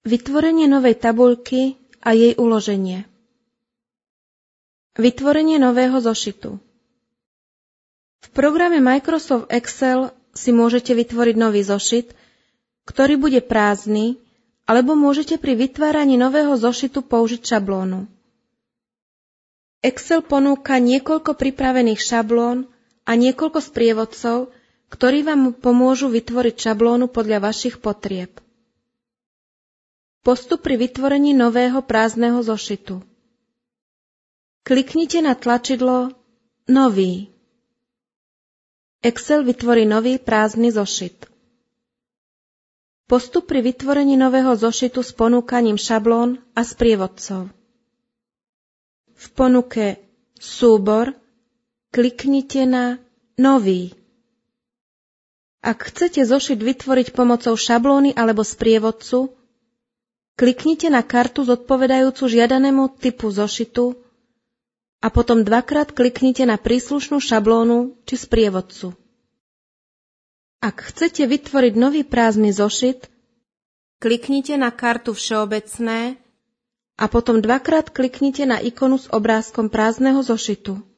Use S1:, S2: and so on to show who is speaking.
S1: Vytvorenie novej tabuľky a jej uloženie. Vytvorenie nového zošitu. V programe Microsoft Excel si môžete vytvoriť nový zošit, ktorý bude prázdny, alebo môžete pri vytváraní nového zošitu použiť šablónu. Excel ponúka niekoľko pripravených šablón a niekoľko sprievodcov, ktorí vám pomôžu vytvoriť šablónu podľa vašich potrieb. Postup pri vytvorení nového prázdneho zošitu. Kliknite na tlačidlo Nový. Excel vytvorí nový prázdny zošit. Postup pri vytvorení nového zošitu s ponúkaním šablón a sprievodcov. V ponuke Súbor kliknite na Nový. Ak chcete zošit vytvoriť pomocou šablóny alebo sprievodcu, kliknite na kartu zodpovedajúcu žiadanému typu zošitu a potom dvakrát kliknite na príslušnú šablónu či sprievodcu. Ak chcete vytvoriť nový prázdny zošit, kliknite na kartu Všeobecné a potom dvakrát kliknite na ikonu s obrázkom prázdneho zošitu.